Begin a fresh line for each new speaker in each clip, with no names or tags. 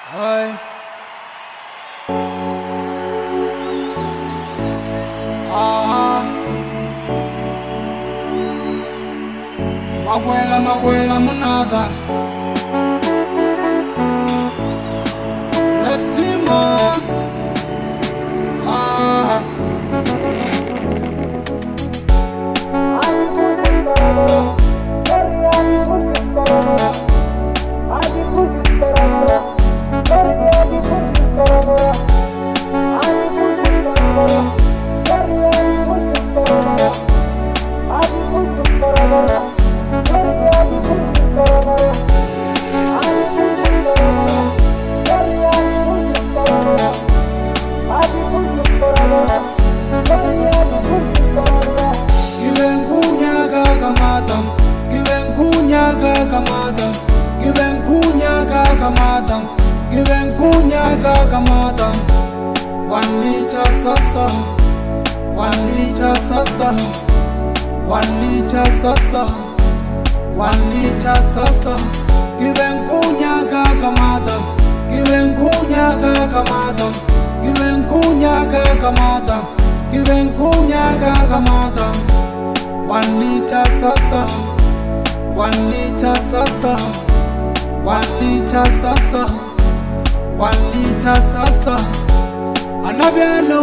Ay. Ah. Makwela munada. Let's see months. Ah. One liter sasa, 1 liter sasa, 1 liter sasa, 1 liter sasa. Given kunyaga kamata, given kunyaga kamata, given kunyaga kamata, given kunyaga kamata. 1 liter sasa, 1 liter sasa, 1 liter sasa, 1 liter sasa. Anabialo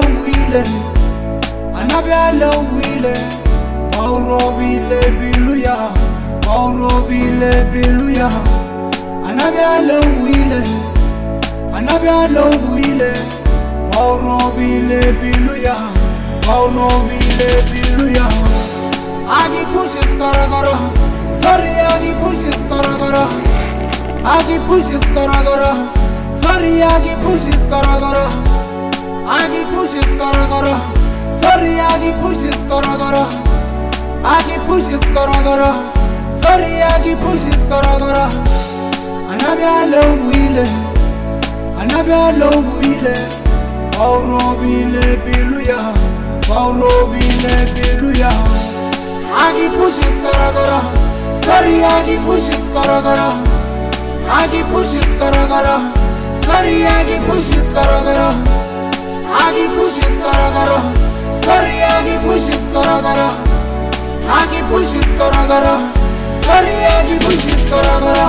wile, Maurobile biluya, Maurobile biluya. Anabialo wile, Maurobile biluya, Maurobile biluya. Agi pushes karagara, sorry agi pushes karagara, agi pushes karagara, sorry agi pushes karagara. Agi pushes karagara, sorry agi pushes karagara, agi pushes karagara, sorry agi pushes karagara. Anabialo wile, Maurobile biluya, Maurobile biluya. Agi pushes karagara, sorry agi pushes karagara, agi pushes karagara, sorry agi pushes karagara. Agi pushes karagara, sorry agi pushes karagara, agi pushes karagara, sorry agi pushes karagara.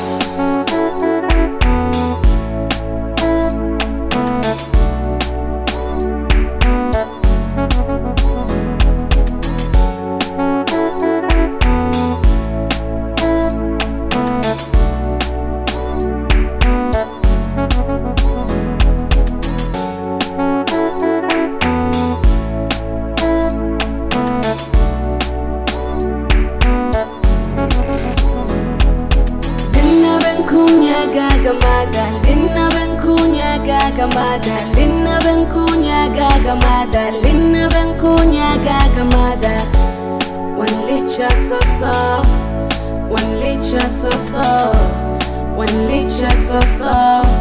Linna benkunya gagamada, linna benkunya gagamada. 1 liter sasa, 1 liter sasa, 1 liter sasa,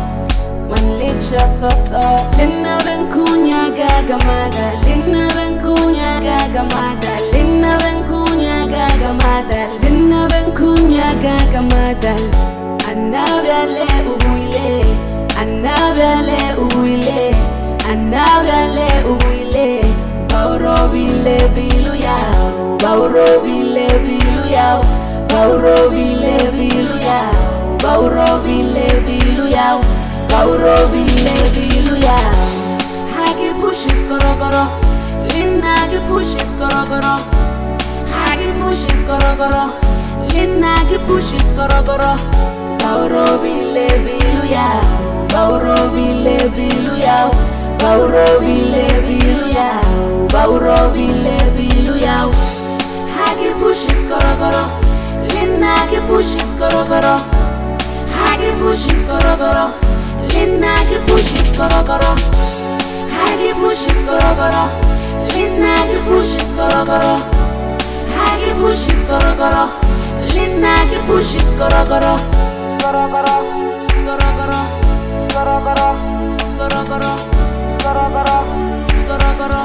1 liter sasa. Linna benkunya gagamada, linna benkunya gagamada, linna benkunya gagamada, linna benkunya gagamada. Anabiale ubuile, anabiale ubuile, anabiale ubuile. Maurobile biluya, Maurobile biluya, Maurobile biluya, Maurobile biluya, Maurobile biluya. Hagi pushes korogoro, linna gi pushes korogoro, hagi pushes korogoro, linna gi pushes korogoro. Maurobile biluya, Maurobile biluya, Maurobile biluya, Maurobile biluya. Hagi pushes korogoro, linna gi pushes korogoro, hagi pushes korogoro, linna gi pushes korogoro, hagi pushes korogoro, linna gi pushes korogoro, hagi pushes korogoro, linna gi pushes korogoro. Skorogoro, skorogoro, skorogoro, skorogoro, skorogoro, skorogoro,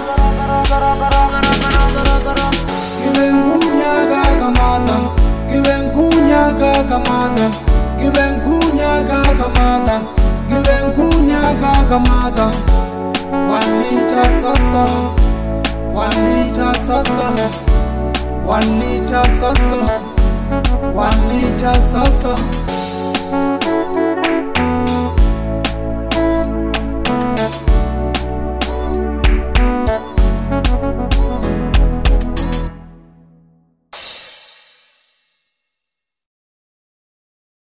skorogoro.
Given kunyaga kamata, given kunyaga kamata, given kunyaga kamata, given Gagamada, one nature sasa, one nature sasa, one nature sasa, one nature sasa.